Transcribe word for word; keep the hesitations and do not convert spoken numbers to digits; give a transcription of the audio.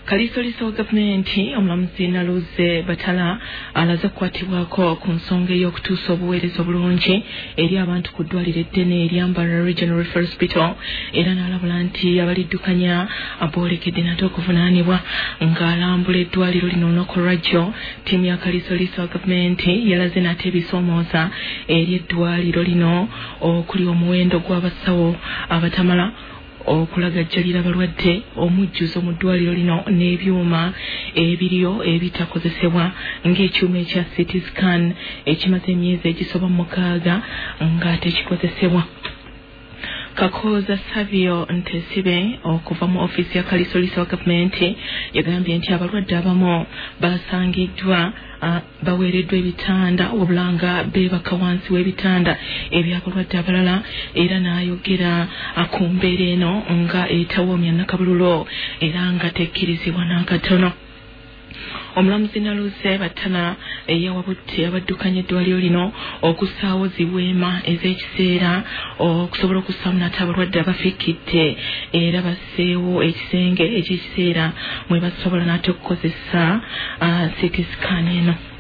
Kalisoliso gavumenti omulamuzi Naluze Batala alaze kukwatibwako ku nsonga ey'okutuusa obuweereza obulungi eri abantu ku ddwaliro eddene ery'Ambara Regional Referral Hospital era n'alabula nti abaliddukanya aboolekedde nate okuvunaanibwa ng'alambula eddwaliro lino olunaku lwajjo. Ttiimu ya Kalisoliso gavumenti yalaze nate ebisoomooza eri eddwaliro lino okuli omuwendo gw'abasawo abatamala okulagajjalira abalwadde omujjuzo mu ddwaliro lino n'ebyuma ebiriyo ebitakozesebwa ng'ekyuma ekya C T scan ekimaze emyezi egisoba mu mukaaga nga tekikozesebwa. Kakoza Savio Ntesibe okuva mu ofisi ya Kalisoliso gavumenti yagambye nti abalwadde abamu basangiddwa uh, baweereddwa ebitanda wabulanga beebaka wansi w'ebitanda eby'abalwadde abalala era n'ayogera ku mbeera eno nga etawoomya Nakabululo era nga tekkirizibwa n'akatono. Omulamuzi Naluze Batala eyawabudde abaddukanya eddwaliro lino okussaawo ziweema ez'ekiseera okusobola okussaamu nate abalwadde abafikidde era basseewo ekisenge eky'ekiseera mwe basobola nate okukozesa uh, C T scan eno.